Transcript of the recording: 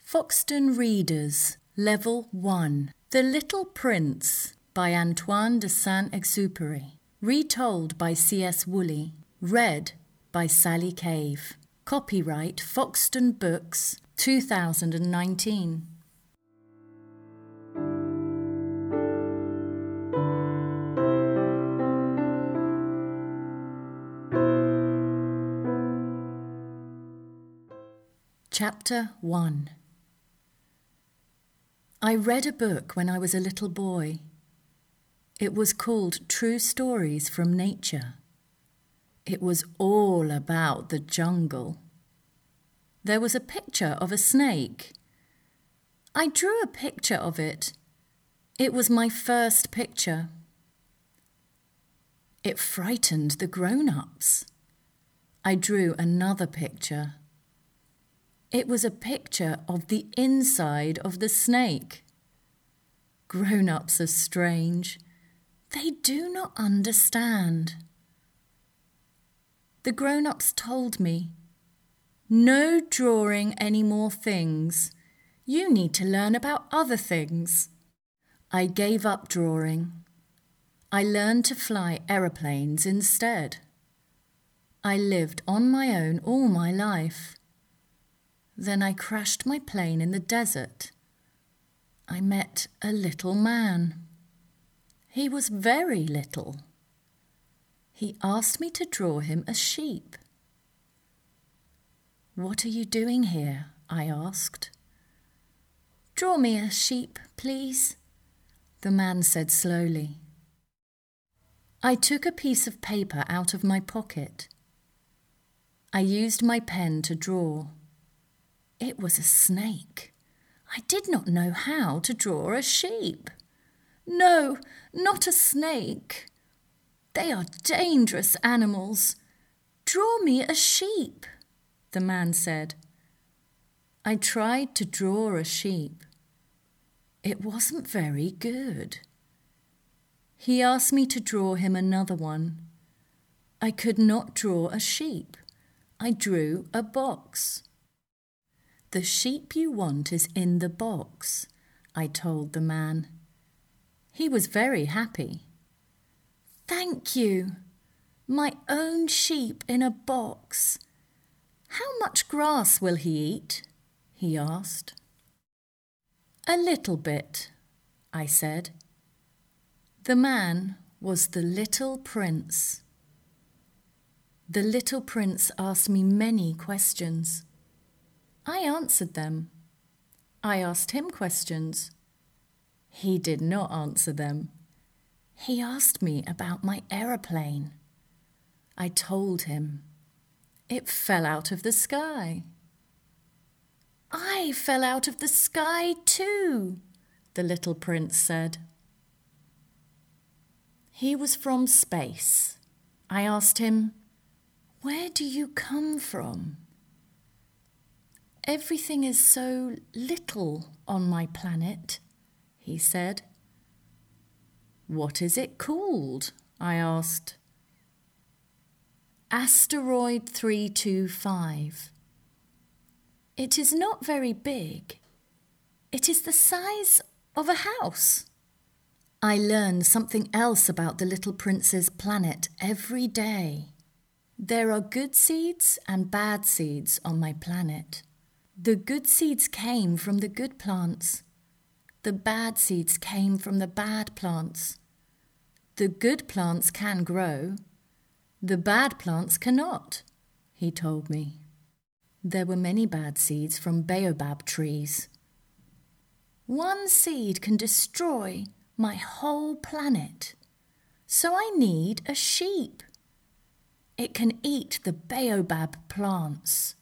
Foxton Readers, Level 1. The Little Prince by Antoine de Saint-Exupéry. Retold by C.S. Woolley. Read by Sally Cave. Copyright Foxton Books, 2019. Chapter 1. I read a book when I was a little boy. It was called True Stories from Nature. It was all about the jungle. There was a picture of a snake. I drew a picture of it. It was my first picture. It frightened the grown-ups. I drew another picture. It was a picture of the inside of the snake. Grown-ups are strange. They do not understand. The grown-ups told me, "No drawing any more things. You need to learn about other things." I gave up drawing. I learned to fly aeroplanes instead. I lived on my own all my life. Then I crashed my plane in the desert. I met a little man. He was very little. He asked me to draw him a sheep. "What are you doing here?" I asked. "Draw me a sheep, please," the man said slowly. I took a piece of paper out of my pocket. I used my pen to draw. It was a snake. I did not know how to draw a sheep. "No, not a snake. They are dangerous animals. Draw me a sheep," the man said. I tried to draw a sheep. It wasn't very good. He asked me to draw him another one. I could not draw a sheep. I drew a box. "The sheep you want is in the box," I told the man. He was very happy. "Thank you. My own sheep in a box. How much grass will he eat?" he asked. "A little bit," I said. The man was the little prince. The little prince asked me many questions. I answered them. I asked him questions. He did not answer them. He asked me about my aeroplane. I told him. It fell out of the sky. "I fell out of the sky too," the little prince said. He was from space. I asked him, "Where do you come from?" "Everything is so little on my planet," he said. "What is it called?" I asked. "Asteroid 325. It is not very big. It is the size of a house." I learned something else about the little prince's planet every day. There are good seeds and bad seeds on my planet. The good seeds came from the good plants. The bad seeds came from the bad plants. The good plants can grow. The bad plants cannot, he told me. There were many bad seeds from baobab trees. One seed can destroy my whole planet. So I need a sheep. It can eat the baobab plants.